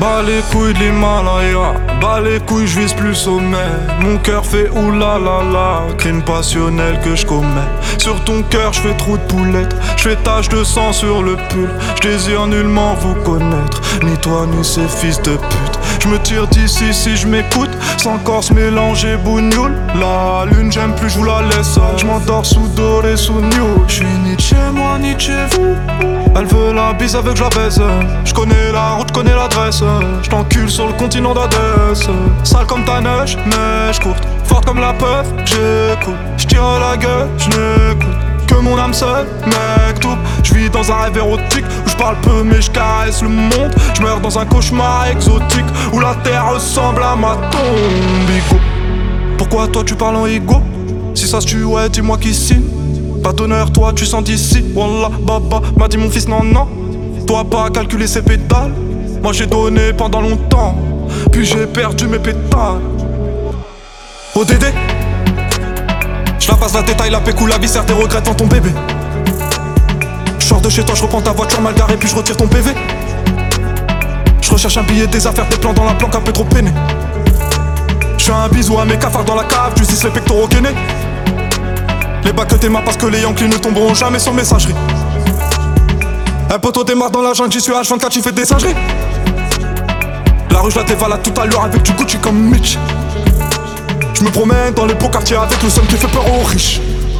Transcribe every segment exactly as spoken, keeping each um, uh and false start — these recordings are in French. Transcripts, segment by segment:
Bas les couilles de l'Himalaya, bas les couilles, je vise plus sommet. Mon cœur fait oulala, crime passionnel que je commets. Sur ton cœur, je fais trou de poulette, je fais tache de sang sur le pull. Je désire nullement vous connaître, ni toi ni ces fils de pute. Je me tire d'ici si je m'écoute, sans corps se mélanger bougnoule. La lune j'aime plus, je vous la laisse. Je m'endors sous doré, sous new. Je suis ni chez moi ni chez vous. Elle veut la bise avec je la baise. Je connais la route, connais l'adresse. Je t'encule sur le continent d'Adès. Sale comme ta neige, neige courte. Forte comme la peur, j'écoute. Je tire la gueule, je n'écoute que mon âme seule, mec tout. Je vis dans un rêve érotique où je parle peu mais je caresse le monde. Je meurs dans un cauchemar exotique où la terre ressemble à ma tombe. Ego. Pourquoi toi tu parles en ego? Si ça se tue, ouais, dis-moi qui signe. Pas d'honneur, toi tu sens d'ici. Wallah, baba, m'a dit mon fils, non, non. Toi pas calculer ses pétales. Moi j'ai donné pendant longtemps, puis j'ai perdu mes pétales. O D D, je la passe la détail, la pécou, la viscère, tes regrets devant ton bébé. Je sors de chez toi, je reprends ta voiture mal garée, puis je retire ton P V. Je recherche un billet, des affaires, des plans dans la planque, un peu trop peiné. Je fais un bisou à mes cafards dans la cave, tu dis les pectoraux gainés. Les bacs que t'es marre parce que les Yankees ne tomberont jamais sans messagerie. Un poteau démarre dans la jungle, j'y suis H vingt-quatre, tu fais des singeries. La rue je la dévalade tout à l'heure avec du Gucci comme Mitch. Je me promène dans les beaux quartiers avec le seum qui fait peur aux riches.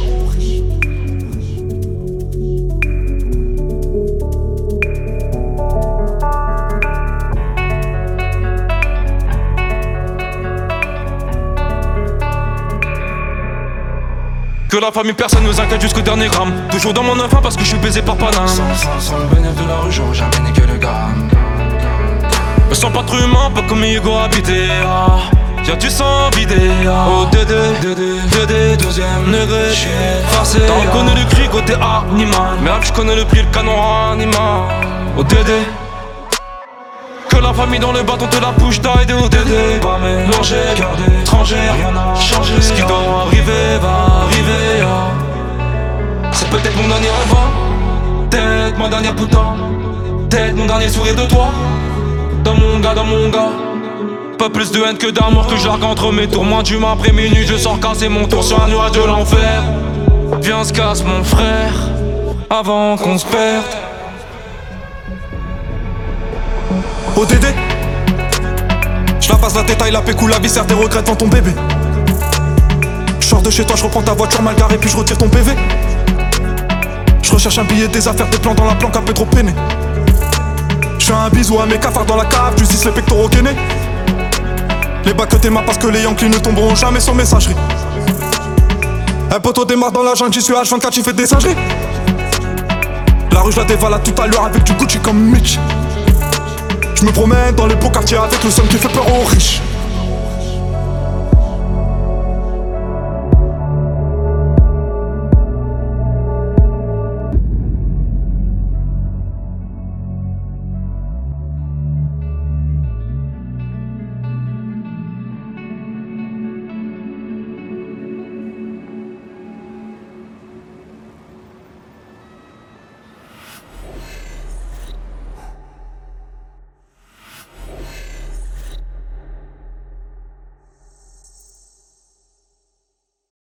Que la famille personne nous inquiète jusqu'au dernier gramme. Toujours dans mon enfant parce que je suis baisé par Paname. Sans, sans, sans le bénéfice de la rue, j'aurais jamais niqué le gramme. Me sens pas trop humain, pas comme Hugo habité. Ah, y'a du sang vidé. Ah. Oh Dédé, Dédé, Dédé, deuxième degré. J'suis effacé. T'en connais le cri côté animal. Merde, j'connais le prix, le canon animal. Oh Dédé. Que la famille dans le bâton te la push taille de O D D. Pas mélangé, cœur d'étranger, rien n'a changé. Ce qui doit arriver va arriver. Ah. C'est peut-être mon dernier rêve, peut-être ma dernière putain, peut-être mon dernier sourire de toi. Dans mon gars, dans mon gars. Pas plus de haine que d'amour que je largue entre mes tours. Moins d'humain après minuit, je sors casser mon tour sur un nuage de l'enfer. Viens se casse mon frère, avant qu'on se perde. O D D, je la passe la détail, la pécou, la viscère, tes regrets devant ton bébé. Je sors de chez toi, je reprends ta voiture mal garée, puis je retire ton P V. Je recherche un billet, des affaires, des plans dans la planque, un peu trop peiné. Je fais un bisou à mes cafards dans la cave, tu dis les pectoraux gainés. Les bacs que t'es marre parce que les Yankees ne tomberont jamais sans messagerie. Un poteau démarre dans la jungle, j'y suis H vingt-quatre, tu fais des singeries. La rue je la dévalade tout à l'heure avec du Gucci comme Mitch. Je me promène dans les beaux quartiers avec le seum qui fait peur aux riches.